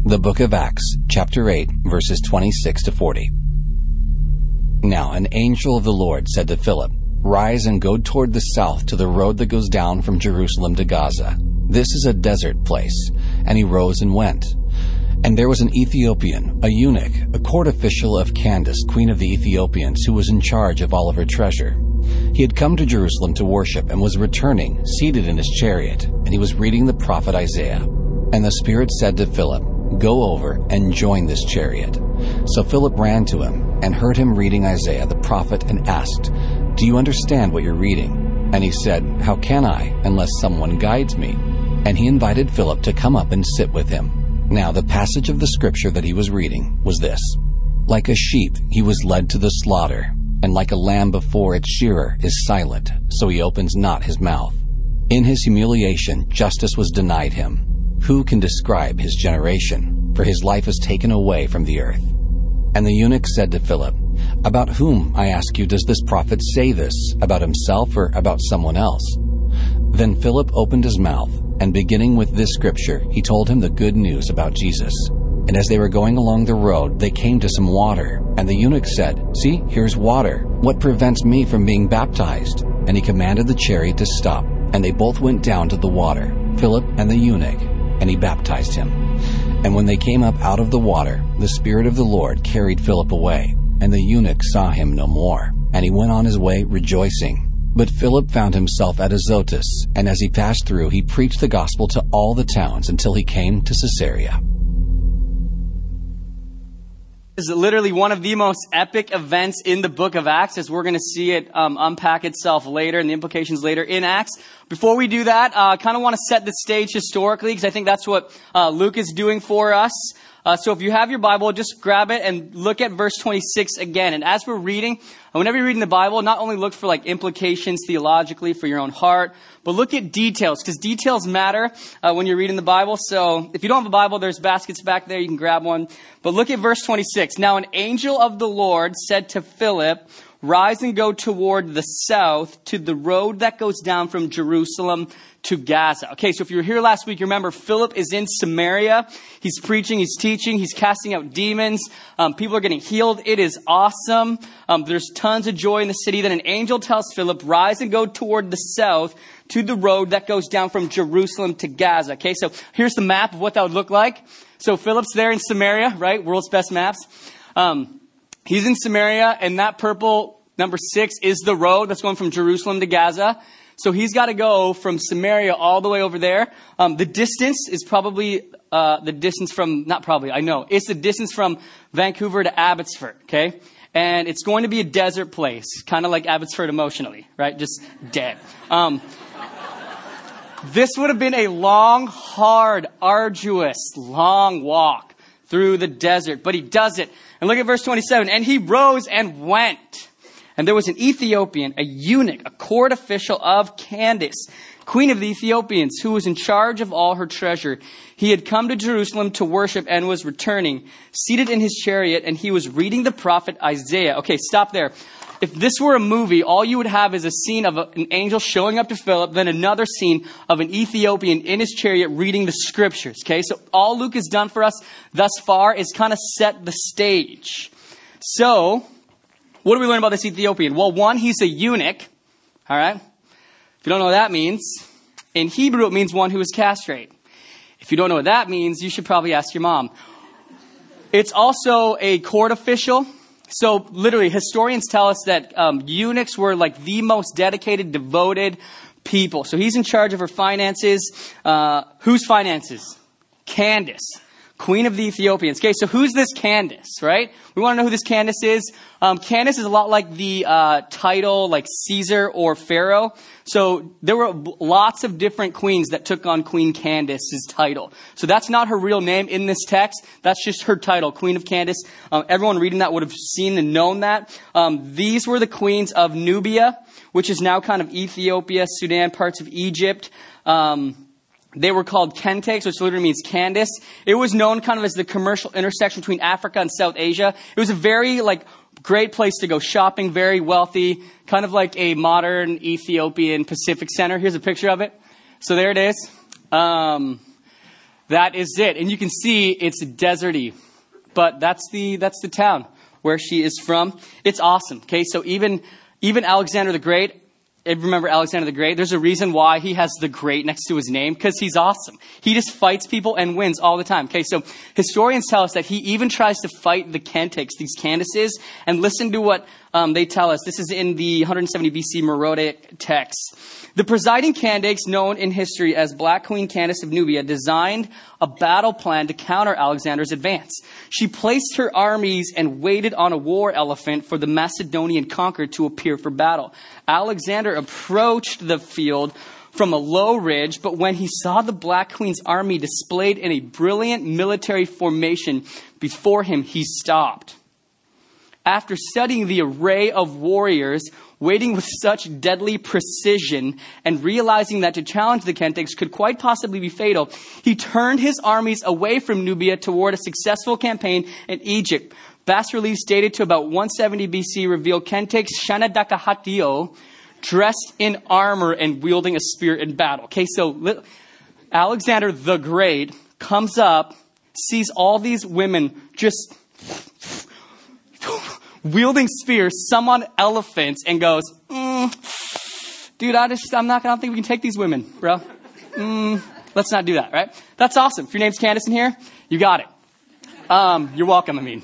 The book of Acts, chapter 8, verses 26 to 40. Now an angel of the Lord said to Philip, "Rise and go toward the south to the road that goes down from Jerusalem to Gaza. This is a desert place." And he rose and went. And there was an Ethiopian, a eunuch, a court official of Candace, queen of the Ethiopians, who was in charge of all of her treasure. He had come to Jerusalem to worship and was returning, seated in his chariot, and he was reading the prophet Isaiah. And the Spirit said to Philip, "Go over and join this chariot." So Philip ran to him and heard him reading Isaiah the prophet and asked, "Do you understand what you're reading?" And he said, "How can I, unless someone guides me?" And he invited Philip to come up and sit with him. Now the passage of the scripture that he was reading was this: "Like a sheep he was led to the slaughter, and like a lamb before its shearer is silent, so he opens not his mouth. In his humiliation justice was denied him. Who can describe his generation? For his life is taken away from the earth." And the eunuch said to Philip, "About whom, I ask you, does this prophet say this? About himself or about someone else?" Then Philip opened his mouth, and beginning with this scripture, he told him the good news about Jesus. And as they were going along the road, they came to some water. And the eunuch said, "See, here's water. What prevents me from being baptized?" And he commanded the chariot to stop. And they both went down to the water, Philip and the eunuch, and he baptized him. And when they came up out of the water, the Spirit of the Lord carried Philip away, and the eunuch saw him no more. And he went on his way rejoicing. But Philip found himself at Azotus, and as he passed through, he preached the gospel to all the towns until he came to Caesarea. This is literally one of the most epic events in the book of Acts, as we're going to see it unpack itself later and the implications later in Acts. Before we do that, I kind of want to set the stage historically, because I think that's what Luke is doing for us. So if you have your Bible, just grab it and look at verse 26 again. And as we're reading, whenever you're reading the Bible, not only look for implications theologically for your own heart, but look at details, because details matter when you're reading the Bible. So if you don't have a Bible, there's baskets back there. You can grab one. But look at verse 26. Now an angel of the Lord said to Philip, "Rise and go toward the south to the road that goes down from Jerusalem to Gaza." Okay, so if you were here last week, you remember Philip is in Samaria. He's preaching, he's teaching, he's casting out demons. People are getting healed. It is awesome. There's tons of joy in the city. Then an angel tells Philip, "Rise and go toward the south to the road that goes down from Jerusalem to Gaza." Okay, so here's the map of what that would look like. So Philip's there in Samaria, right? World's best maps. He's in Samaria, and that purple number 6 is the road that's going from Jerusalem to Gaza. So he's got to go from Samaria all the way over there. The distance is probably the distance from, not probably, I know. It's the distance from Vancouver to Abbotsford, okay? And it's going to be a desert place, kind of like Abbotsford emotionally, right? Just dead. This would have been a long, hard, arduous, long walk through the desert, but he does it. And look at verse 27. And he rose and went. And there was an Ethiopian, a eunuch, a court official of Candace, queen of the Ethiopians, who was in charge of all her treasure. He had come to Jerusalem to worship and was returning, seated in his chariot, and he was reading the prophet Isaiah. Okay, stop there. If this were a movie, all you would have is a scene of an angel showing up to Philip, then another scene of an Ethiopian in his chariot reading the scriptures. Okay, so all Luke has done for us thus far is kind of set the stage. So, what do we learn about this Ethiopian? Well, one, he's a eunuch. All right. If you don't know what that means, in Hebrew it means one who is castrated. If you don't know what that means, you should probably ask your mom. It's also a court official. So literally, historians tell us that eunuchs were the most dedicated, devoted people. So he's in charge of her finances. Whose finances? Candace, queen of the Ethiopians. Okay, so who's this Candace, right? We want to know who this Candace is. Candace is a lot like the title like Caesar or Pharaoh. So there were lots of different queens that took on Queen Candace's title. So that's not her real name in this text. That's just her title, Queen of Candace. Everyone reading that would have seen and known that. These were the queens of Nubia, which is now kind of Ethiopia, Sudan, parts of Egypt. They were called Kentakes, which literally means Candace. It was known kind of as the commercial intersection between Africa and South Asia. It was a very great place to go shopping, very wealthy, kind of like a modern Ethiopian Pacific Center. Here's a picture of it. So there it is. That is it. And you can see it's deserty. But that's the town where she is from. It's awesome. Okay, so even Alexander the Great, remember Alexander the Great? There's a reason why he has the Great next to his name, because he's awesome. He just fights people and wins all the time. Okay, so historians tell us that he even tries to fight the Cantics, these Candaces, and listen to what they tell us. This is in the 170 BC Meroitic text. The presiding Candace, known in history as Black Queen Candace of Nubia, designed a battle plan to counter Alexander's advance. She placed her armies and waited on a war elephant for the Macedonian conqueror to appear for battle. Alexander approached the field from a low ridge, but when he saw the Black Queen's army displayed in a brilliant military formation before him, he stopped. After studying the array of warriors, waiting with such deadly precision, and realizing that to challenge the Cantics could quite possibly be fatal, he turned his armies away from Nubia toward a successful campaign in Egypt. Bas-reliefs dated to about 170 BC reveal Cantics Shanadakahatio dressed in armor and wielding a spear in battle. Okay, so Alexander the Great comes up, sees all these women just wielding spears, some on elephants, and goes, dude, I don't think we can take these women, bro. Let's not do that, right? That's awesome. If your name's Candace in here, you got it. You're welcome, I mean.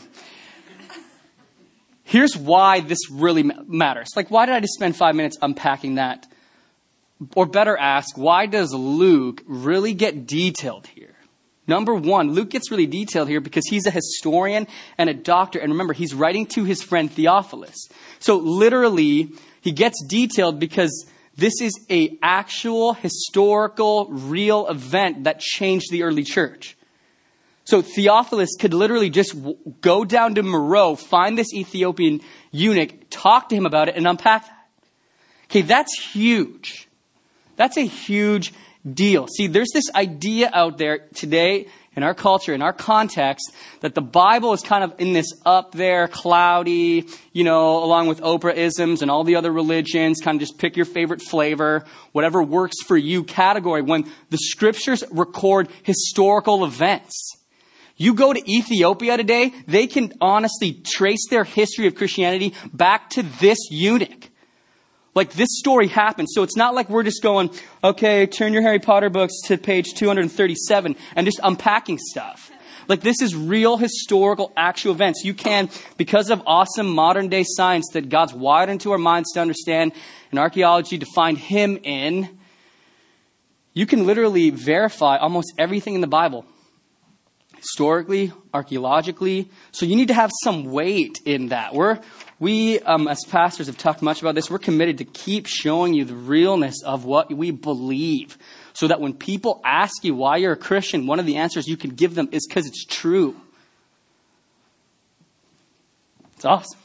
Here's why this really matters. Like, why did I just spend 5 minutes unpacking that? Or better ask, why does Luke really get detailed here? Number one, Luke gets really detailed here because he's a historian and a doctor. And remember, he's writing to his friend Theophilus. So literally, he gets detailed because this is an actual, historical, real event that changed the early church. So Theophilus could literally just go down to Meroe, find this Ethiopian eunuch, talk to him about it, and unpack that. Okay, that's huge. That's a huge deal. See, there's this idea out there today in our culture, in our context, that the Bible is kind of in this up there, cloudy, along with Oprah-isms and all the other religions, kind of just pick your favorite flavor, whatever works for you category, when the scriptures record historical events. You go to Ethiopia today, they can honestly trace their history of Christianity back to this eunuch. Like, this story happened. So it's not like we're just going, okay, turn your Harry Potter books to page 237 and just unpacking stuff. Like, this is real, historical, actual events. You can, because of awesome modern day science that God's wired into our minds to understand, and archaeology to find him in, you can literally verify almost everything in the Bible. Historically, archaeologically. So you need to have some weight in that. We, as pastors, have talked much about this. We're committed to keep showing you the realness of what we believe, so that when people ask you why you're a Christian, one of the answers you can give them is because it's true. It's awesome.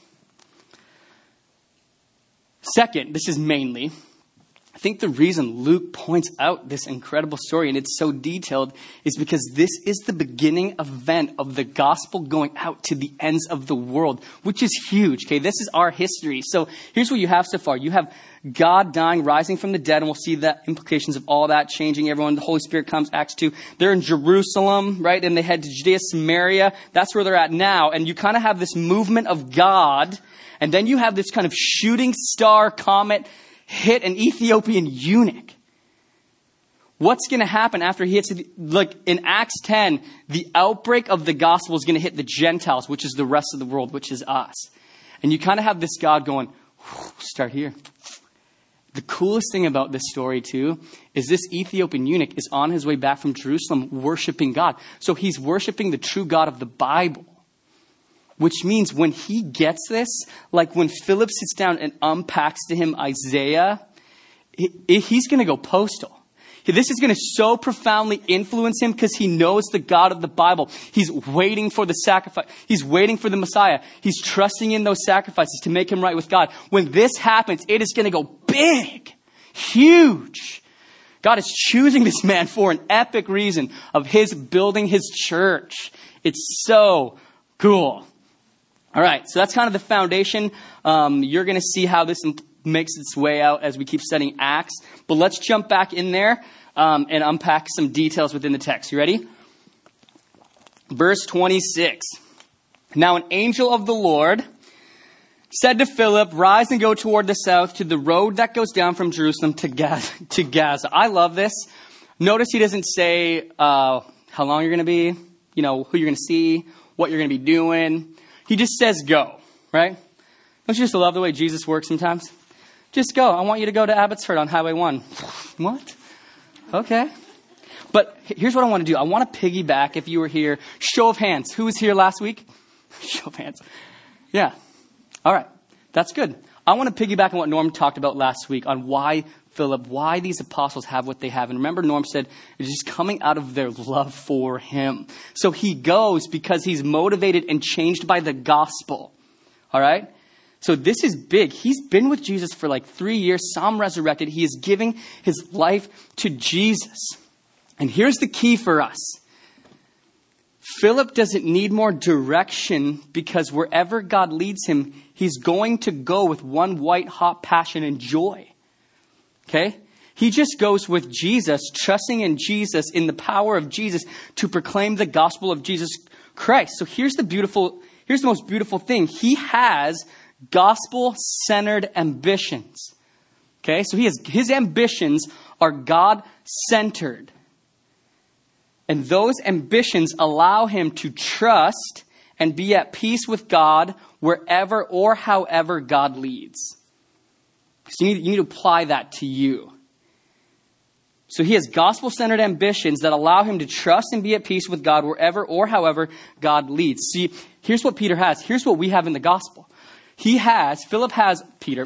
Second, this is mainly, I think the reason Luke points out this incredible story, and it's so detailed, is because this is the beginning event of the gospel going out to the ends of the world, which is huge. Okay, this is our history. So here's what you have so far. You have God dying, rising from the dead, and we'll see the implications of all that, changing everyone. The Holy Spirit comes, Acts 2. They're in Jerusalem, right? And they head to Judea, Samaria. That's where they're at now. And you kind of have this movement of God, and then you have this kind of shooting star comet hit an Ethiopian eunuch. What's going to happen after he hits, like in Acts 10, the outbreak of the gospel is going to hit the Gentiles, which is the rest of the world, which is us. And you kind of have this God going, start here. The coolest thing about this story too, is this Ethiopian eunuch is on his way back from Jerusalem worshiping God. So he's worshiping the true God of the Bible. Which means when he gets this, like when Philip sits down and unpacks to him Isaiah, he's going to go postal. This is going to so profoundly influence him because he knows the God of the Bible. He's waiting for the sacrifice. He's waiting for the Messiah. He's trusting in those sacrifices to make him right with God. When this happens, it is going to go big, huge. God is choosing this man for an epic reason of his building his church. It's so cool. All right, so that's kind of the foundation. You're going to see how this makes its way out as we keep studying Acts. But let's jump back in there and unpack some details within the text. You ready? Verse 26. Now an angel of the Lord said to Philip, rise and go toward the south to the road that goes down from Jerusalem to Gaza. I love this. Notice he doesn't say how long you're going to be, who you're going to see, what you're going to be doing. He just says go, right? Don't you just love the way Jesus works sometimes? Just go. I want you to go to Abbotsford on Highway 1. What? Okay. But here's what I want to do. I want to piggyback, if you were here. Show of hands. Who was here last week? Show of hands. Yeah. All right. That's good. I want to piggyback on what Norm talked about last week on why these apostles have what they have. And remember, Norm said it's just coming out of their love for him. So he goes because he's motivated and changed by the gospel. All right. So this is big. He's been with Jesus for like 3 years. Saw him resurrected. He is giving his life to Jesus. And here's the key for us. Philip doesn't need more direction because wherever God leads him, he's going to go with one white hot passion and joy. Okay? He just goes with Jesus, trusting in Jesus, in the power of Jesus to proclaim the gospel of Jesus Christ. So here's the most beautiful thing. He has gospel-centered ambitions. Okay? So his ambitions are God-centered. And those ambitions allow him to trust and be at peace with God wherever or however God leads. So you need to apply that to you. So he has gospel-centered ambitions that allow him to trust and be at peace with God wherever or however God leads. See, here's what Peter has. Here's what we have in the gospel. Philip has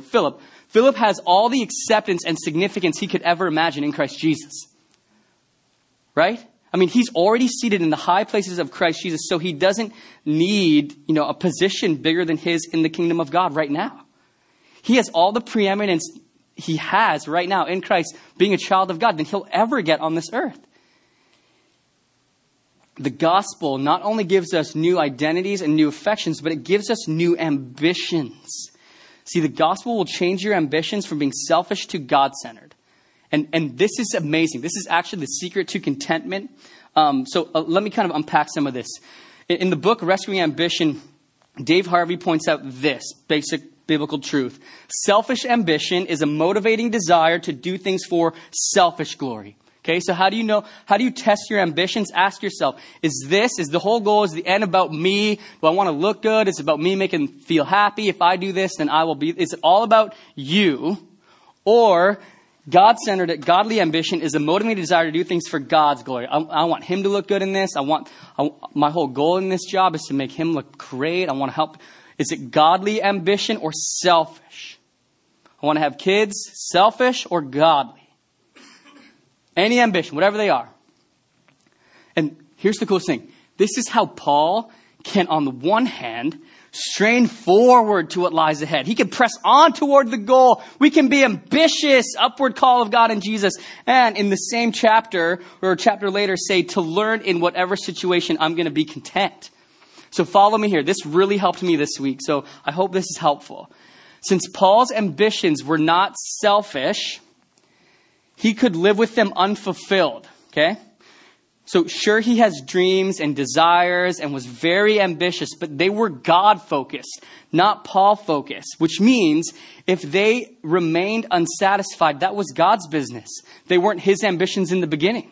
all the acceptance and significance he could ever imagine in Christ Jesus. Right? I mean, he's already seated in the high places of Christ Jesus, so he doesn't need, a position bigger than his in the kingdom of God right now. He has all the preeminence he has right now in Christ, being a child of God, than he'll ever get on this earth. The gospel not only gives us new identities and new affections, but it gives us new ambitions. See, the gospel will change your ambitions from being selfish to God-centered. And this is amazing. This is actually the secret to contentment. So let me kind of unpack some of this. In the book, Rescuing Ambition, Dave Harvey points out this basic biblical truth. Selfish ambition is a motivating desire to do things for selfish glory. Okay, so how do you test your ambitions? Ask yourself, is the whole goal, is the end about me? Do I want to look good? Is it about me making feel happy? If I do this, then I will be. Is it all about you? Or God-centered, godly ambition is a motivating desire to do things for God's glory. I want him to look good in this. My whole goal in this job is to make him look great. I want to help. Is it godly ambition or selfish? I want to have kids, selfish or godly? Any ambition, whatever they are. And here's the coolest thing. This is how Paul can, on the one hand, strain forward to what lies ahead. He can press on toward the goal. We can be ambitious, upward call of God in Jesus. And in the same chapter, or a chapter later, say to learn in whatever situation I'm going to be content. So follow me here. This really helped me this week. So I hope this is helpful. Since Paul's ambitions were not selfish, he could live with them unfulfilled. Okay? So sure, he has dreams and desires and was very ambitious, but they were God-focused, not Paul-focused, which means if they remained unsatisfied, that was God's business. They weren't his ambitions in the beginning.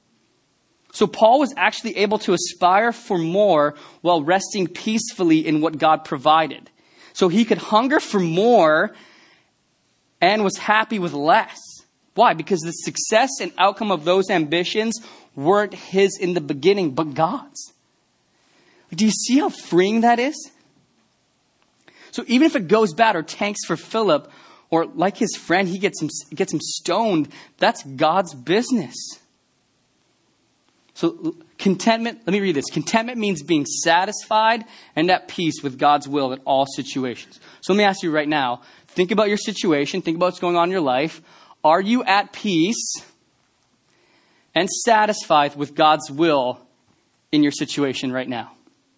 So Paul was actually able to aspire for more while resting peacefully in what God provided. So he could hunger for more and was happy with less. Why? Because the success and outcome of those ambitions weren't his in the beginning, but God's. Do you see how freeing that is? So even if it goes bad or tanks for Philip, or like his friend, he gets him stoned, that's God's business. So contentment, let me read this. Contentment means being satisfied and at peace with God's will in all situations. So let me ask you right now, think about your situation, think about what's going on in your life. Are you at peace and satisfied with God's will in your situation right now?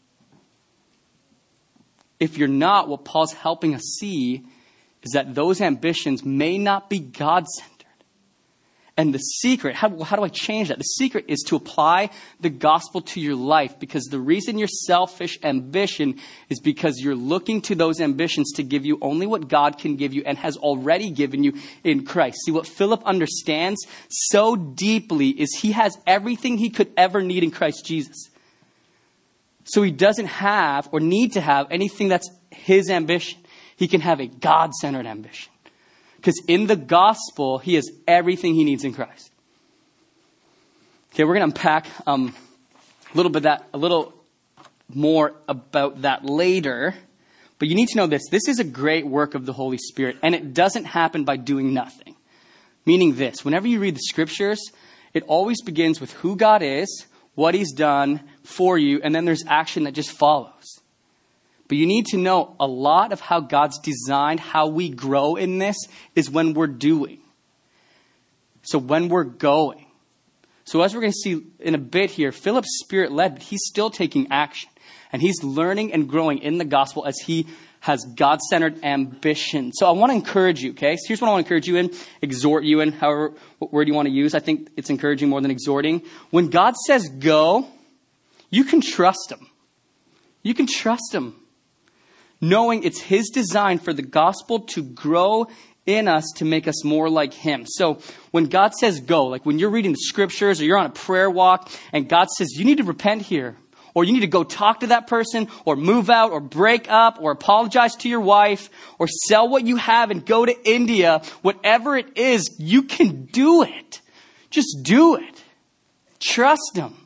If you're not, what Paul's helping us see is that those ambitions may not be God-centered. And the secret, how do I change that? The secret is to apply the gospel to your life, because the reason you're selfish ambition is because you're looking to those ambitions to give you only what God can give you and has already given you in Christ. See, what Philip understands so deeply is he has everything he could ever need in Christ Jesus. So he doesn't have or need to have anything that's his ambition. He can have a God-centered ambition. Because in the gospel, he has everything he needs in Christ. Okay, we're going to unpack a little more about that later. But you need to know this. This is a great work of the Holy Spirit, and it doesn't happen by doing nothing. Meaning this, whenever you read the scriptures, it always begins with who God is, what he's done for you, and then there's action that just follows. But you need to know a lot of how God's designed how we grow in this is when we're doing. So when we're going. So as we're going to see in a bit here, Philip's spirit-led, but he's still taking action. And he's learning and growing in the gospel as he has God-centered ambition. So I want to encourage you, okay? So here's what I want to encourage you in, exhort you in, however, what word you want to use. I think it's encouraging more than exhorting. When God says go, you can trust him. You can trust him. Knowing it's his design for the gospel to grow in us to make us more like him. So when God says go, like when you're reading the scriptures or you're on a prayer walk and God says you need to repent here, or you need to go talk to that person, or move out, or break up, or apologize to your wife, or sell what you have and go to India, whatever it is, you can do it. Just do it. Trust him.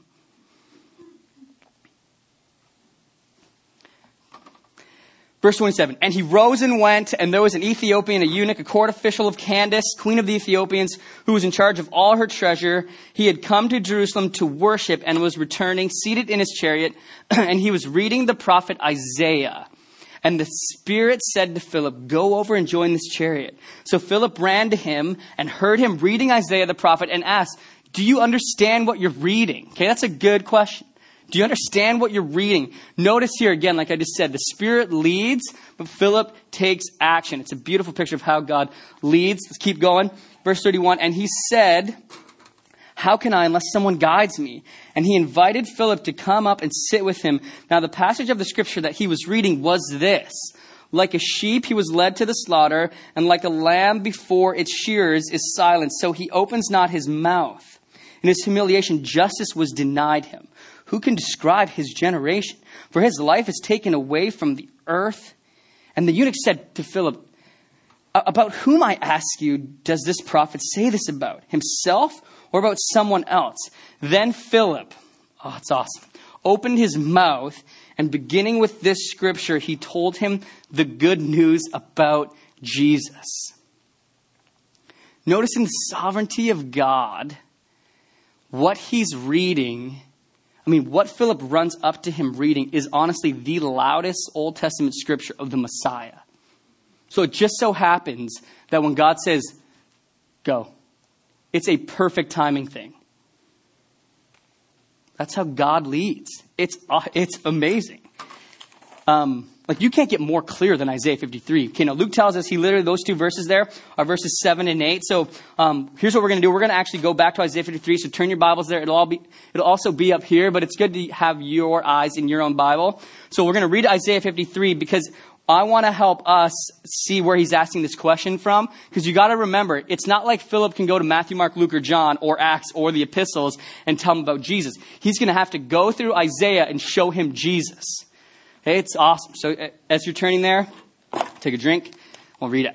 Verse 27, and he rose and went, and there was an Ethiopian, a eunuch, a court official of Candace, queen of the Ethiopians, who was in charge of all her treasure. He had come to Jerusalem to worship and was returning, seated in his chariot, and he was reading the prophet Isaiah. And the Spirit said to Philip, go over and join this chariot. So Philip ran to him and heard him reading Isaiah the prophet and asked, do you understand what you're reading? Okay, that's a good question. Do you understand what you're reading? Notice here again, like I just said, the Spirit leads, but Philip takes action. It's a beautiful picture of how God leads. Let's keep going. Verse 31, and he said, how can I unless someone guides me? And he invited Philip to come up and sit with him. Now the passage of the scripture that he was reading was this. Like a sheep he was led to the slaughter, and like a lamb before its shearers is silent, so he opens not his mouth. In his humiliation, justice was denied him. Who can describe his generation? For his life is taken away from the earth. And the eunuch said to Philip, about whom, I ask you, does this prophet say this about? Himself or about someone else? Then Philip, oh, it's awesome, opened his mouth, and beginning with this scripture, he told him the good news about Jesus. Notice in the sovereignty of God, what he's reading, what Philip runs up to him reading is honestly the loudest Old Testament scripture of the Messiah. So it just so happens that when God says, go, it's a perfect timing thing. That's how God leads. It's amazing. You can't get more clear than Isaiah 53. Okay, now Luke tells us those two verses there are verses 7 and 8. So here's what we're going to do. We're going to actually go back to Isaiah 53. So turn your Bibles there. It'll also be up here, but it's good to have your eyes in your own Bible. So we're going to read Isaiah 53 because I want to help us see where he's asking this question from. Because you got to remember, it's not like Philip can go to Matthew, Mark, Luke, or John, or Acts, or the epistles and tell him about Jesus. He's going to have to go through Isaiah and show him Jesus. Okay, it's awesome. So as you're turning there, take a drink. We'll read it.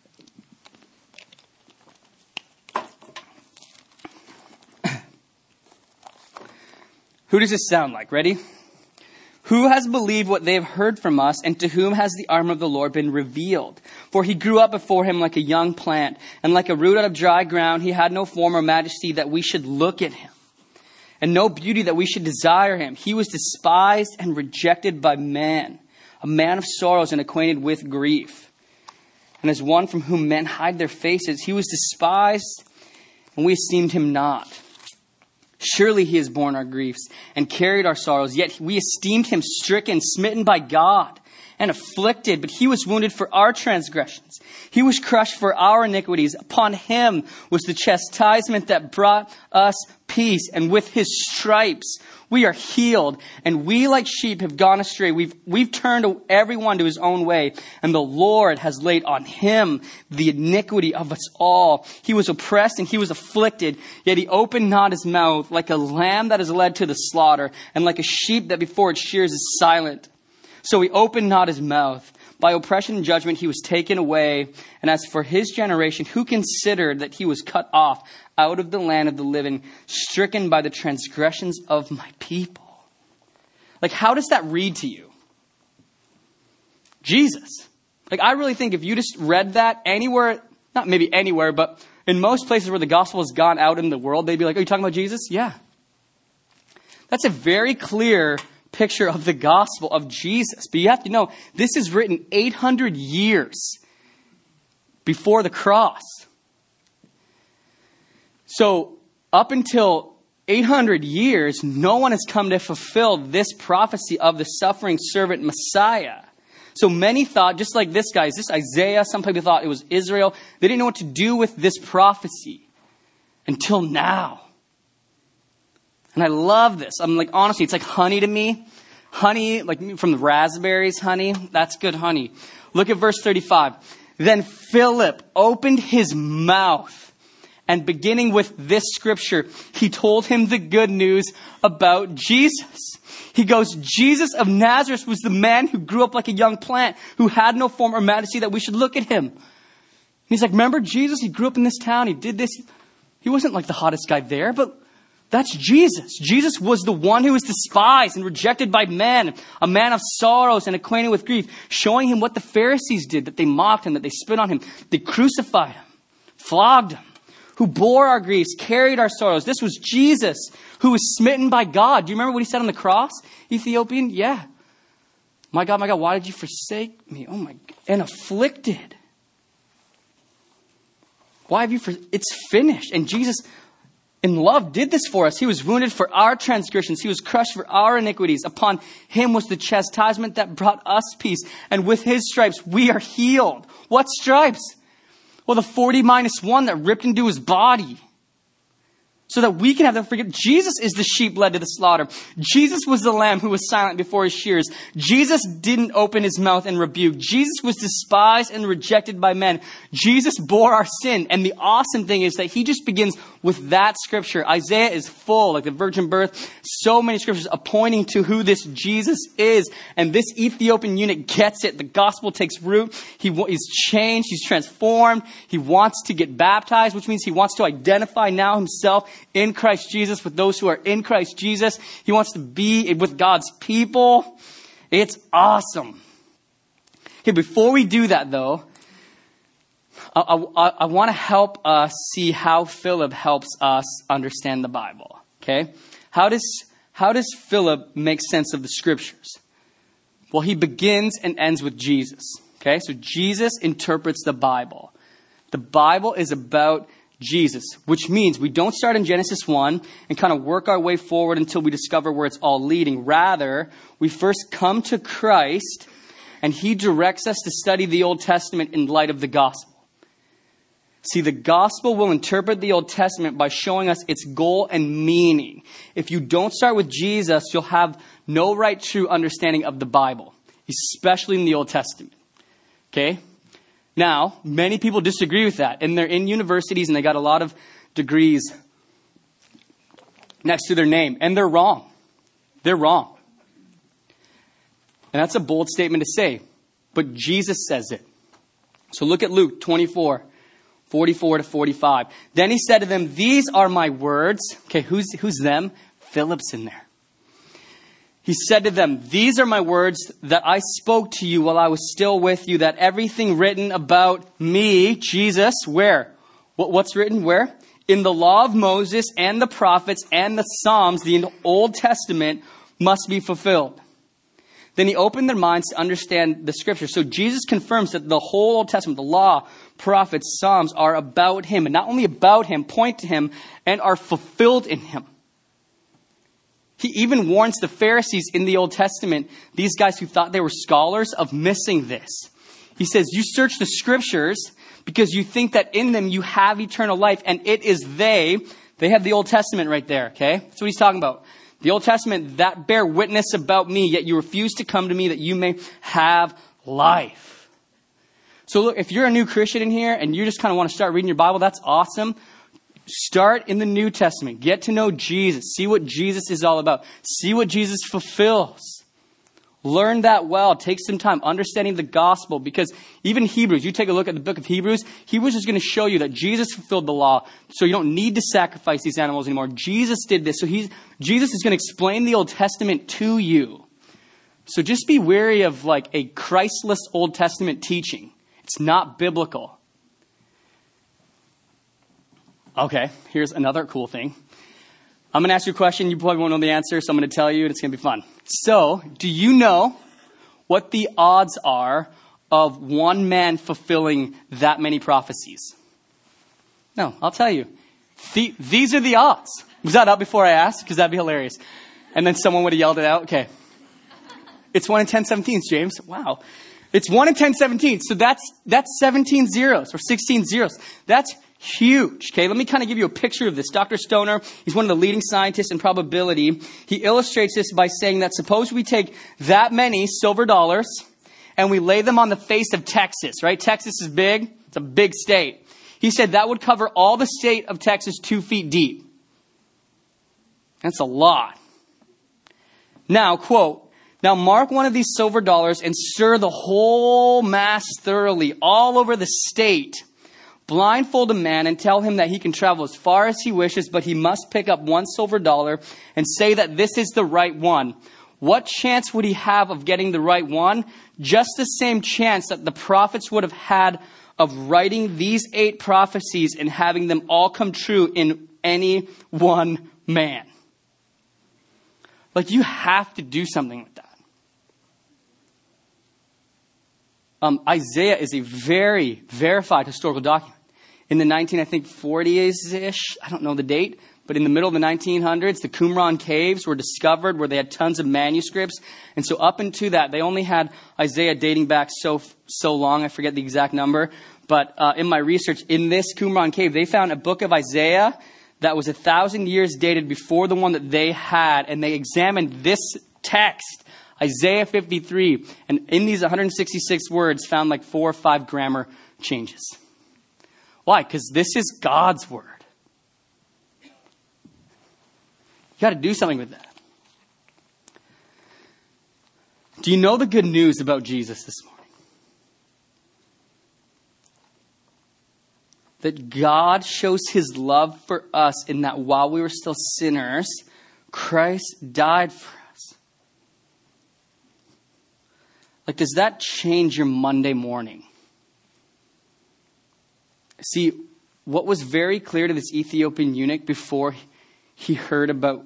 Who does this sound like? Ready? Who has believed what they have heard from us, and to whom has the arm of the Lord been revealed? For he grew up before him like a young plant, and like a root out of dry ground. He had no form or majesty that we should look at him, and no beauty that we should desire him. He was despised and rejected by man, a man of sorrows and acquainted with grief. And as one from whom men hide their faces, he was despised, and we esteemed him not. Surely he has borne our griefs and carried our sorrows, yet we esteemed him stricken, smitten by God, and afflicted, but he was wounded for our transgressions. He was crushed for our iniquities. Upon him was the chastisement that brought us peace, and with his stripes we are healed. And we like sheep have gone astray. We've turned everyone to his own way, and the Lord has laid on him the iniquity of us all. He was oppressed and he was afflicted, yet he opened not his mouth. Like a lamb that is led to the slaughter, and like a sheep that before its shears is silent, so he opened not his mouth. By oppression and judgment he was taken away. And as for his generation, who considered that he was cut off out of the land of the living, stricken by the transgressions of my people? Like, how does that read to you? Jesus. Like, I really think if you just read that anywhere, not maybe anywhere, but in most places where the gospel has gone out in the world, they'd be like, are you talking about Jesus? Yeah. That's a very clear picture of the gospel of Jesus. But you have to know, this is written 800 years before the cross. So up until 800 years, no one has come to fulfill this prophecy of the suffering servant Messiah. So many thought, just like this guy, is this Isaiah? Some people thought it was Israel. They didn't know what to do with this prophecy until now. And I love this. I'm like, honestly, it's like honey to me. Honey, like from the raspberries, honey. That's good honey. Look at verse 35. Then Philip opened his mouth, and beginning with this scripture, he told him the good news about Jesus. He goes, Jesus of Nazareth was the man who grew up like a young plant, who had no form or majesty that we should look at him. And he's like, remember Jesus? He grew up in this town. He did this. He wasn't like the hottest guy there, but that's Jesus. Jesus was the one who was despised and rejected by men, a man of sorrows and acquainted with grief, showing him what the Pharisees did, that they mocked him, that they spit on him, they crucified him, flogged him, who bore our griefs, carried our sorrows. This was Jesus, who was smitten by God. Do you remember what he said on the cross? Ethiopian? Yeah. My God, why did you forsake me? Oh my God. And afflicted. Why have you it's finished. And Jesus, in love, did this for us. He was wounded for our transgressions. He was crushed for our iniquities. Upon him was the chastisement that brought us peace. And with his stripes, we are healed. What stripes? Well, the 40 minus 1 that ripped into his body, so that we can have them forget. Jesus is the sheep led to the slaughter. Jesus was the lamb who was silent before his shears. Jesus didn't open his mouth and rebuke. Jesus was despised and rejected by men. Jesus bore our sin. And the awesome thing is that he just begins with that scripture. Isaiah is full, like the virgin birth. So many scriptures pointing to who this Jesus is. And this Ethiopian eunuch gets it. The gospel takes root. He's changed. He's transformed. He wants to get baptized, which means he wants to identify now himself in Christ Jesus with those who are in Christ Jesus. He wants to be with God's people. It's awesome. Okay, before we do that though, I want to help us see how Philip helps us understand the Bible. Okay? How does Philip make sense of the scriptures? Well, he begins and ends with Jesus. Okay? So Jesus interprets the Bible. The Bible is about Jesus, which means we don't start in Genesis 1 and kind of work our way forward until we discover where it's all leading. Rather, we first come to Christ and he directs us to study the Old Testament in light of the gospel. See, the gospel will interpret the Old Testament by showing us its goal and meaning. If you don't start with Jesus, you'll have no right true understanding of the Bible, especially in the Old Testament. Okay? Now, many people disagree with that, and they're in universities and they got a lot of degrees next to their name, and they're wrong. They're wrong. And that's a bold statement to say, but Jesus says it. So look at Luke 24, 44 to 45. Then he said to them, these are my words. Okay, who's them? Philip's in there. He said to them, these are my words that I spoke to you while I was still with you, that everything written about me, Jesus, where? What's written where? In the law of Moses and the prophets and the Psalms, the Old Testament must be fulfilled. Then he opened their minds to understand the scripture. So Jesus confirms that the whole Old Testament, the law, prophets, Psalms are about him. And not only about him, point to him and are fulfilled in him. He even warns the Pharisees in the Old Testament, these guys who thought they were scholars, of missing this. He says, you search the scriptures because you think that in them you have eternal life, and it is they have the Old Testament right there, okay? That's what he's talking about. The Old Testament, that bear witness about me, yet you refuse to come to me that you may have life. So look, if you're a new Christian in here and you just kind of want to start reading your Bible, that's awesome. Start in the New Testament. Get to know Jesus. See what Jesus is all about. See what Jesus fulfills. Learn that well. Take some time understanding the gospel, because even Hebrews, you take a look at the book of Hebrews, Hebrews is going to show you that Jesus fulfilled the law, so you don't need to sacrifice these animals anymore. Jesus did this. So Jesus is going to explain the Old Testament to you. So just be wary of like a Christless Old Testament teaching. It's not biblical. Okay, here's another cool thing. I'm going to ask you a question. You probably won't know the answer, so I'm going to tell you, and it's going to be fun. So, do you know what the odds are of one man fulfilling that many prophecies? No, I'll tell you. These are the odds. Was that up before I asked? Because that'd be hilarious. And then someone would have yelled it out. Okay. It's 1 in 10 17ths, James. Wow. It's 1 in 10 17ths. So that's 17 zeros or 16 zeros. That's huge. Okay, let me kind of give you a picture of this. Dr. Stoner, he's one of the leading scientists in probability. He illustrates this by saying that suppose we take that many silver dollars and we lay them on the face of Texas, right? Texas is big. It's a big state. He said that would cover all the state of Texas 2 feet deep. That's a lot. Now, quote, now mark one of these silver dollars and stir the whole mass thoroughly all over the state. Blindfold a man and tell him that he can travel as far as he wishes, but he must pick up one silver dollar and say that this is the right one. What chance would he have of getting the right one? Just the same chance that the prophets would have had of writing these 8 prophecies and having them all come true in any one man. Like, you have to do something with that. Isaiah is a very verified historical document. In the 40s-ish, I don't know the date, but in the middle of the 1900s, the Qumran caves were discovered where they had tons of manuscripts. And so up into that, they only had Isaiah dating back so long, I forget the exact number. But in my research, in this Qumran cave, they found a book of Isaiah that was 1,000 years dated before the one that they had. And they examined this text, Isaiah 53. And in these 166 words, found like 4 or 5 grammar changes. Why? Because this is God's word. You got to do something with that. Do you know the good news about Jesus this morning? That God shows his love for us in that while we were still sinners, Christ died for us. Like, does that change your Monday morning? See, what was very clear to this Ethiopian eunuch before he heard about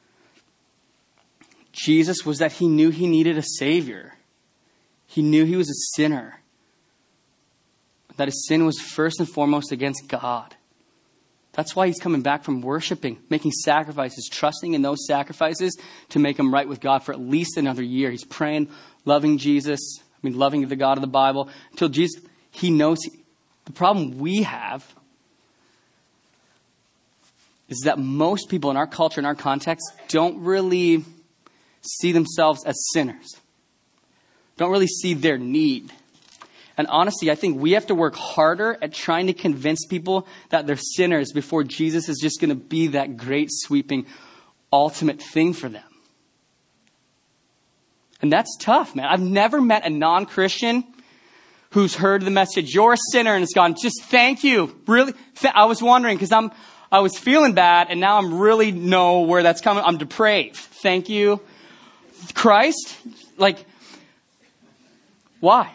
Jesus was that he knew he needed a savior. He knew he was a sinner. That his sin was first and foremost against God. That's why he's coming back from worshiping, making sacrifices, trusting in those sacrifices to make him right with God for at least another year. He's praying, loving Jesus, loving the God of the Bible, until Jesus, he knows. The problem we have is that most people in our culture, in our context, don't really see themselves as sinners. Don't really see their need. And honestly, I think we have to work harder at trying to convince people that they're sinners before Jesus is just going to be that great, sweeping, ultimate thing for them. And that's tough, man. I've never met a non-Christian who's heard the message, you're a sinner, and it's gone, just thank you. Really? I was wondering, because I was feeling bad, and now I'm really know where that's coming. I'm depraved. Thank you. Christ? Like, why?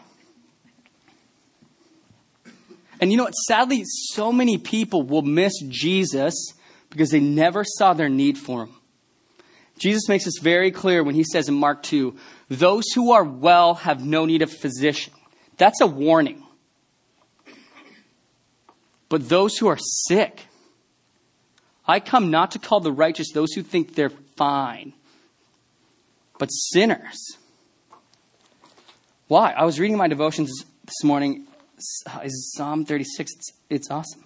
And you know what? Sadly, so many people will miss Jesus because they never saw their need for him. Jesus makes this very clear when he says in Mark 2, those who are well have no need of physician. That's a warning. But those who are sick, I come not to call the righteous those who think they're fine, but sinners. Why? I was reading my devotions this morning. Is Psalm 36. It's awesome.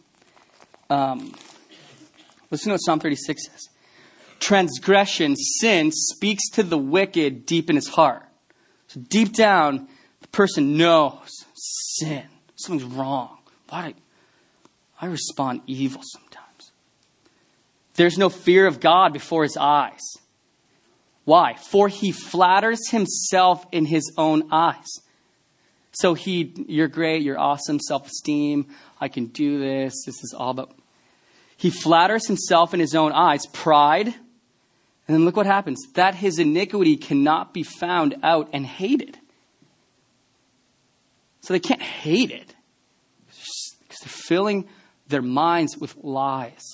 Listen to what Psalm 36 says. Transgression, sin, speaks to the wicked deep in his heart. So deep down, the person knows sin. Something's wrong. Why do I respond evil sometimes? There's no fear of God before his eyes. Why? For he flatters himself in his own eyes. So you're great, you're awesome, self-esteem, I can do this, this is all about... He flatters himself in his own eyes, pride, and then look what happens. That his iniquity cannot be found out and hated. So they can't hate it because they're filling their minds with lies.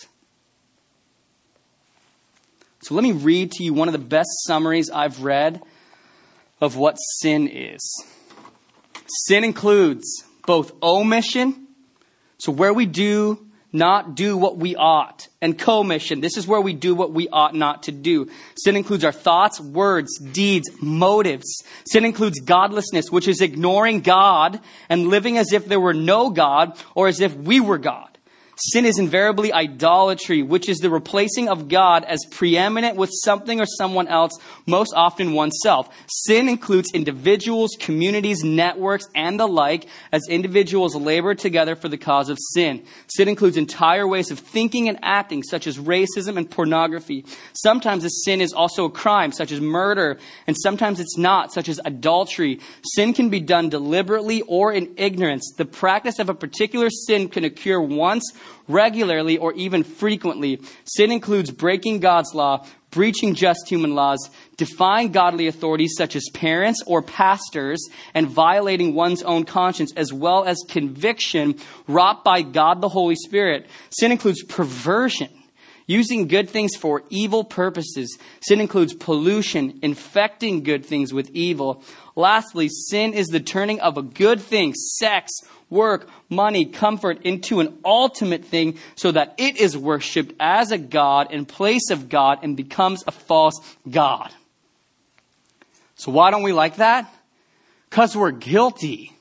So let me read to you one of the best summaries I've read of what sin is. Sin includes both omission, so where we do not do what we ought, and commission. This is where we do what we ought not to do. Sin includes our thoughts, words, deeds, motives. Sin includes godlessness, which is ignoring God and living as if there were no God or as if we were God. Sin is invariably idolatry, which is the replacing of God as preeminent with something or someone else, most often oneself. Sin includes individuals, communities, networks, and the like, as individuals labor together for the cause of sin. Sin includes entire ways of thinking and acting, such as racism and pornography. Sometimes a sin is also a crime, such as murder, and sometimes it's not, such as adultery. Sin can be done deliberately or in ignorance. The practice of a particular sin can occur once, regularly, or even frequently. Sin includes breaking God's law, breaching just human laws, defying godly authorities such as parents or pastors, and violating one's own conscience, as well as conviction wrought by God the Holy Spirit. Sin includes perversion, using good things for evil purposes. Sin includes pollution, infecting good things with evil. Lastly, sin is the turning of a good thing, sex, work, money, comfort, into an ultimate thing so that it is worshipped as a god in place of God and becomes a false god. So why don't we like that? Because we're guilty.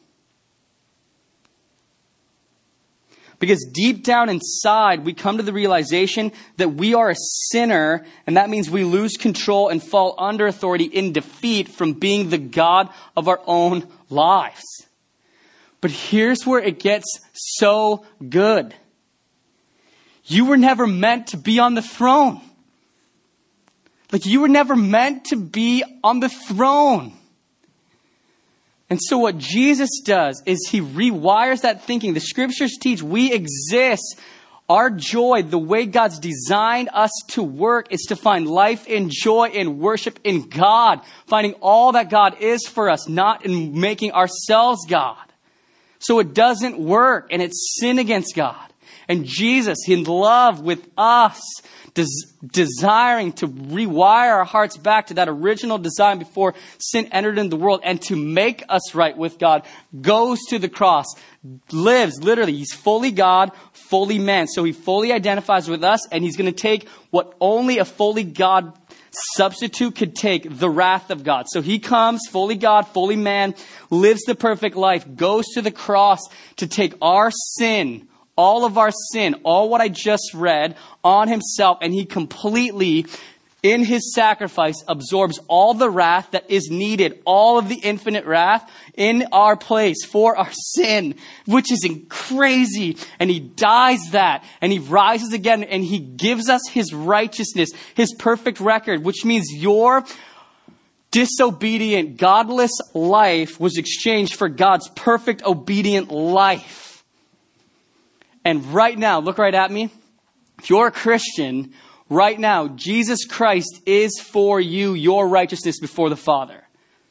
Because deep down inside, we come to the realization that we are a sinner, and that means we lose control and fall under authority in defeat from being the God of our own lives. But here's where it gets so good. You were never meant to be on the throne. Like, you were never meant to be on the throne. And so what Jesus does is he rewires that thinking. The scriptures teach we exist. Our joy, the way God's designed us to work, is to find life and joy and worship in God. Finding all that God is for us, not in making ourselves God. So it doesn't work, and it's sin against God. And Jesus, in love with us, desiring to rewire our hearts back to that original design before sin entered into the world and to make us right with God, goes to the cross, lives, literally, he's fully God, fully man. So he fully identifies with us, and he's going to take what only a fully God substitute could take, the wrath of God. So he comes, fully God, fully man, lives the perfect life, goes to the cross to take our sin, all of our sin, all what I just read, on himself, and he completely, in his sacrifice, absorbs all the wrath that is needed, all of the infinite wrath in our place for our sin, which is crazy. And he dies that, and he rises again, and he gives us his righteousness, his perfect record, which means your disobedient, godless life was exchanged for God's perfect, obedient life. And right now, look right at me. If you're a Christian, right now, Jesus Christ is for you your righteousness before the Father.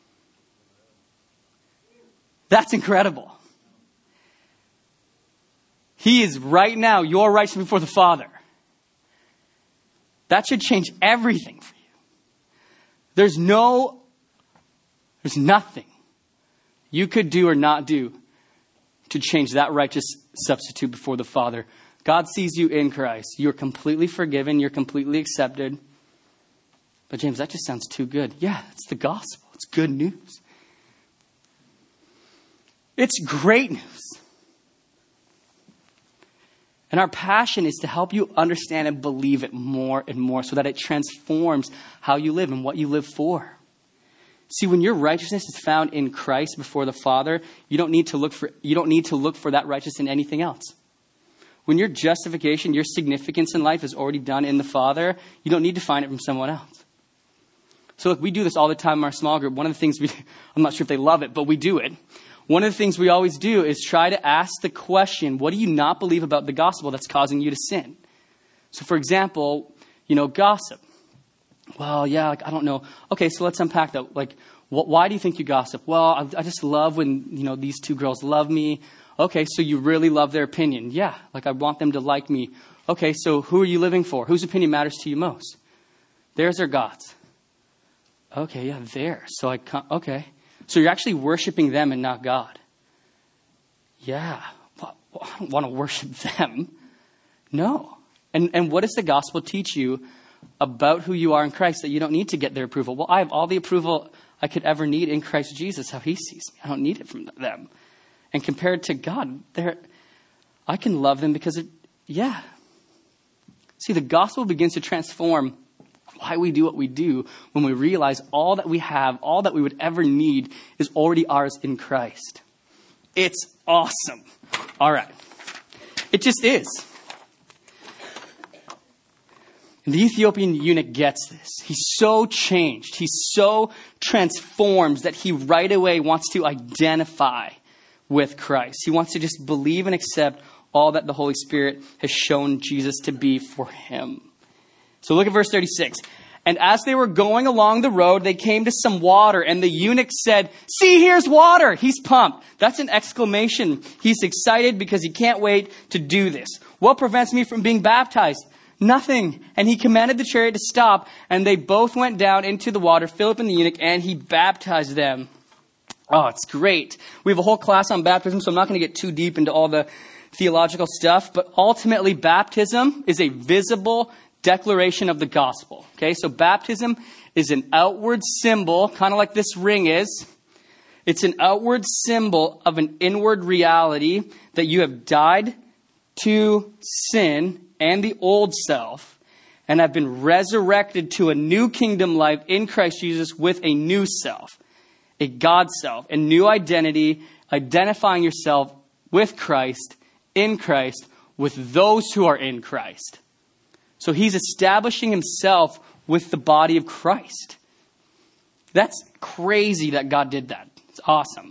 That's incredible. He is right now your righteousness before the Father. That should change everything for you. There's nothing you could do or not do to change that righteous substitute before the Father. God sees you in Christ. You're completely forgiven. You're completely accepted. But James, that just sounds too good. Yeah, it's the gospel. It's good news. It's great news. And our passion is to help you understand and believe it more and more so that it transforms how you live and what you live for. See, when your righteousness is found in Christ before the Father, you don't need to look for that righteousness in anything else. When your justification, your significance in life is already done in the Father, you don't need to find it from someone else. So look, we do this all the time in our small group. One of the things I'm not sure if they love it, but we do it. One of the things we always do is try to ask the question, what do you not believe about the gospel that's causing you to sin? So for example, gossip. Well, yeah, I don't know. Okay, so let's unpack that. Why do you think you gossip? Well, I just love when, these two girls love me. Okay, so you really love their opinion. Yeah, I want them to like me. Okay, so who are you living for? Whose opinion matters to you most? Theirs or God's? Okay, yeah, theirs. So okay. So you're actually worshiping them and not God. Yeah, well, I don't want to worship them. No. And what does the gospel teach you about who you are in Christ that you don't need to get their approval? Well, I have all the approval I could ever need in Christ Jesus, how he sees me. I don't need it from them. And compared to God, I can love them because See, the gospel begins to transform why we do what we do when we realize all that we have, all that we would ever need is already ours in Christ. It's awesome. All right. It just is. And the Ethiopian eunuch gets this. He's so changed. He's so transformed that he right away wants to identify with Christ. He wants to just believe and accept all that the Holy Spirit has shown Jesus to be for him. So look at verse 36. And as they were going along the road, they came to some water, and the eunuch said, "See, here's water." He's pumped. That's an exclamation. He's excited because he can't wait to do this. What prevents me from being baptized? Nothing. And he commanded the chariot to stop, and they both went down into the water, Philip and the eunuch, and he baptized them. Oh, it's great. We have a whole class on baptism, so I'm not going to get too deep into all the theological stuff, but ultimately baptism is a visible declaration of the gospel. Okay, so baptism is an outward symbol, kind of like this ring is. It's an outward symbol of an inward reality that you have died to sin and the old self and have been resurrected to a new kingdom life in Christ Jesus with a new self, a God self, a new identity, identifying yourself with Christ, in Christ, with those who are in Christ. So he's establishing himself with the body of Christ. That's crazy that God did that. It's awesome.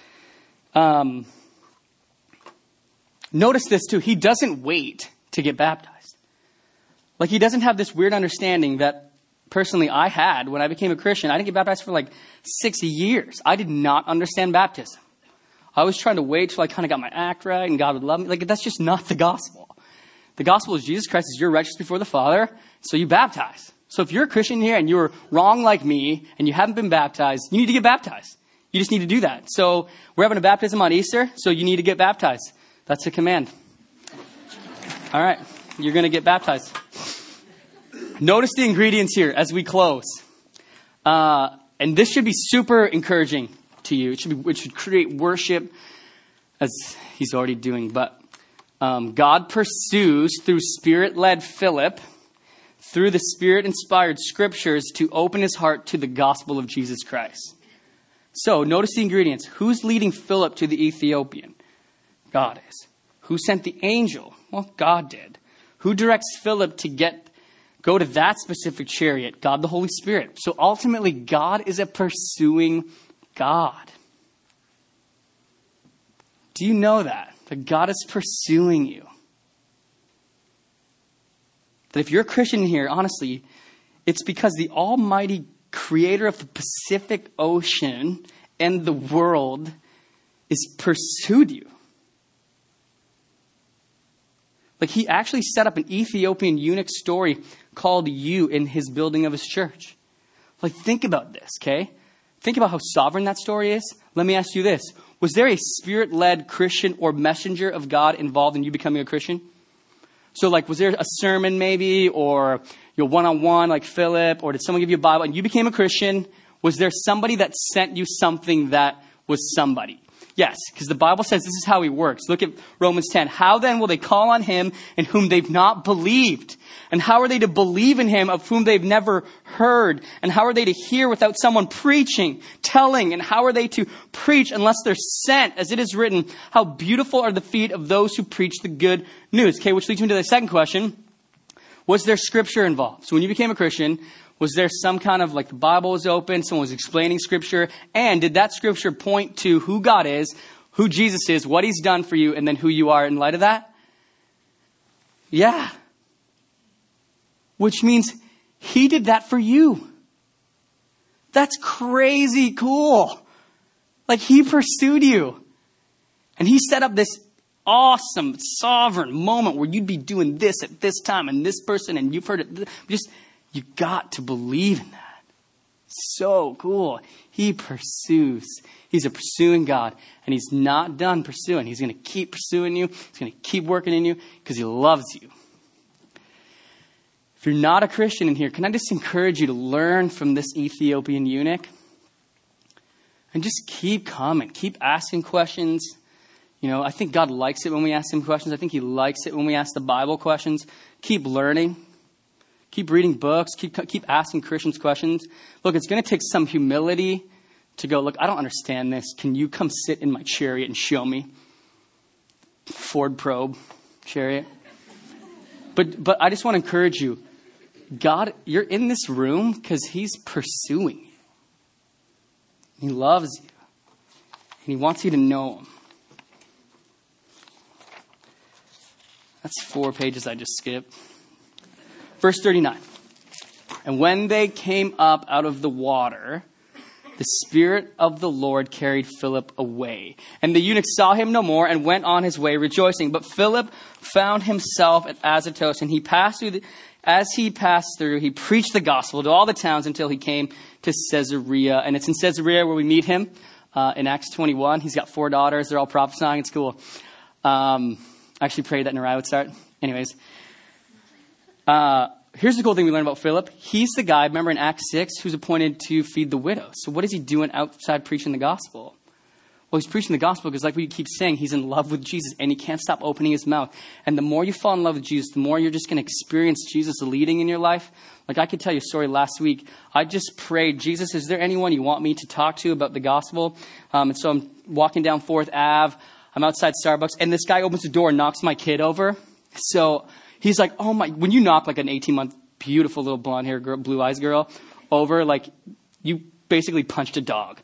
Notice this too. He doesn't wait to get baptized. He doesn't have this weird understanding that personally I had when I became a Christian. I didn't get baptized for 6 years. I did not understand baptism. I was trying to wait till I kind of got my act right and God would love me. That's just not the gospel. The gospel is Jesus Christ is your righteous before the Father, so you baptize. So if you're a Christian here and you're wrong like me and you haven't been baptized, you need to get baptized. You just need to do that. So we're having a baptism on Easter, so you need to get baptized. That's a command. All right, you're going to get baptized. Notice the ingredients here as we close. And this should be super encouraging to you. It should create worship as he's already doing. But God pursues through Spirit-led Philip, through the Spirit-inspired scriptures, to open his heart to the gospel of Jesus Christ. So notice the ingredients. Who's leading Philip to the Ethiopian? God is. Who sent the angel? Well, God did. Who directs Philip to go to that specific chariot? God, the Holy Spirit. So ultimately, God is a pursuing God. Do you know that? That God is pursuing you. That if you're a Christian here, honestly, it's because the almighty creator of the Pacific Ocean and the world is pursued you. He actually set up an Ethiopian eunuch story called you in his building of his church. Think about this, okay? Think about how sovereign that story is. Let me ask you this. Was there a Spirit-led Christian or messenger of God involved in you becoming a Christian? So was there a sermon maybe, or one-on-one like Philip, or did someone give you a Bible and you became a Christian? Was there somebody that sent you something that was somebody? Yes, because the Bible says this is how he works. Look at Romans 10. How then will they call on him in whom they've not believed? And how are they to believe in him of whom they've never heard? And how are they to hear without someone preaching, telling? And how are they to preach unless they're sent? As it is written, how beautiful are the feet of those who preach the good news. Okay, which leads me to the second question. Was there scripture involved? So when you became a Christian, was there some kind of, like, the Bible was open, someone was explaining scripture, and did that scripture point to who God is, who Jesus is, what he's done for you, and then who you are in light of that? Yeah. Which means he did that for you. That's crazy cool. Like, he pursued you. And he set up this awesome, sovereign moment where you'd be doing this at this time, and this person, and you've heard it. You got to believe in that. So cool. He pursues. He's a pursuing God. And he's not done pursuing. He's going to keep pursuing you. He's going to keep working in you because he loves you. If you're not a Christian in here, can I just encourage you to learn from this Ethiopian eunuch? And just keep coming. Keep asking questions. You know, I think God likes it when we ask him questions. I think he likes it when we ask the Bible questions. Keep learning. Keep reading books. Keep asking Christians questions. Look, it's going to take some humility to go, look, I don't understand this. Can you come sit in my chariot and show me? Ford Probe chariot. But I just want to encourage you. God, you're in this room because he's pursuing you. He loves you. And he wants you to know him. That's 4 pages I just skipped. Verse 39. And when they came up out of the water, the Spirit of the Lord carried Philip away. And the eunuch saw him no more and went on his way rejoicing. But Philip found himself at Azotus, and as he passed through, he preached the gospel to all the towns until he came to Caesarea. And it's in Caesarea where we meet him in Acts 21. He's got 4 daughters. They're all prophesying. It's cool. I actually prayed that Nariah would start. Anyways. Here's the cool thing we learned about Philip. He's the guy, remember in Acts 6, who's appointed to feed the widows. So what is he doing outside preaching the gospel? Well, he's preaching the gospel because, like we keep saying, he's in love with Jesus and he can't stop opening his mouth. And the more you fall in love with Jesus, the more you're just going to experience Jesus leading in your life. Like I could tell you a story last week. I just prayed, Jesus, is there anyone you want me to talk to about the gospel? And so I'm walking down 4th Ave. I'm outside Starbucks and this guy opens the door and knocks my kid over. So he's like, oh my, when you knock like an 18-month beautiful little blonde hair girl, blue eyes girl over, like you basically punched a dog.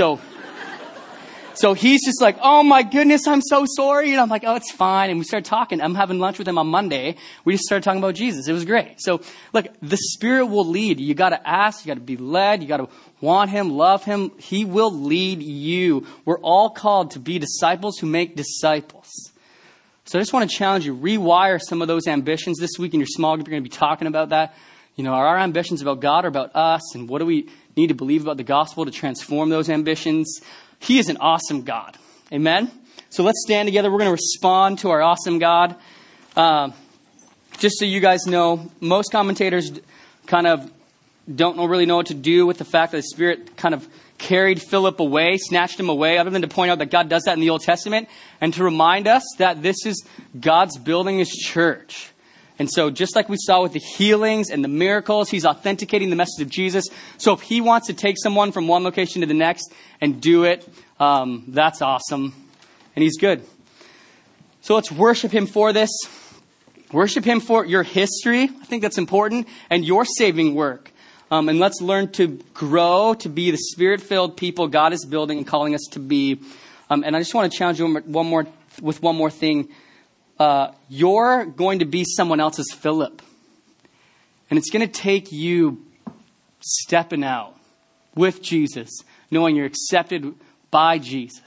So he's just like, oh my goodness, I'm so sorry. And I'm like, oh, it's fine. And we started talking. I'm having lunch with him on Monday. We just started talking about Jesus. It was great. So look, the Spirit will lead. You got to ask. You got to be led. You got to want him, love him. He will lead you. We're all called to be disciples who make disciples. So I just want to challenge you, rewire some of those ambitions this week in your small group. You're going to be talking about that. You know, are our ambitions about God or about us? And what do we need to believe about the gospel to transform those ambitions? He is an awesome God. Amen? So let's stand together. We're going to respond to our awesome God. Just so you guys know, most commentators kind of don't really know what to do with the fact that the Spirit kind of carried Philip away, snatched him away, other than to point out that God does that in the Old Testament and to remind us that this is God's building his church. And so just like we saw with the healings and the miracles, he's authenticating the message of Jesus. So if he wants to take someone from one location to the next and do it, that's awesome. And he's good. So let's worship him for this. Worship him for your history. I think that's important. And your saving work. And let's learn to grow, to be the Spirit-filled people God is building and calling us to be. And I just want to challenge you with one more thing. You're going to be someone else's Philip. And it's going to take you stepping out with Jesus, knowing you're accepted by Jesus.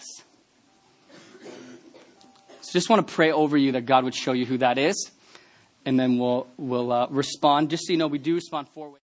So just want to pray over you that God would show you who that is. And then we'll respond. Just so you know, we do respond 4 ways.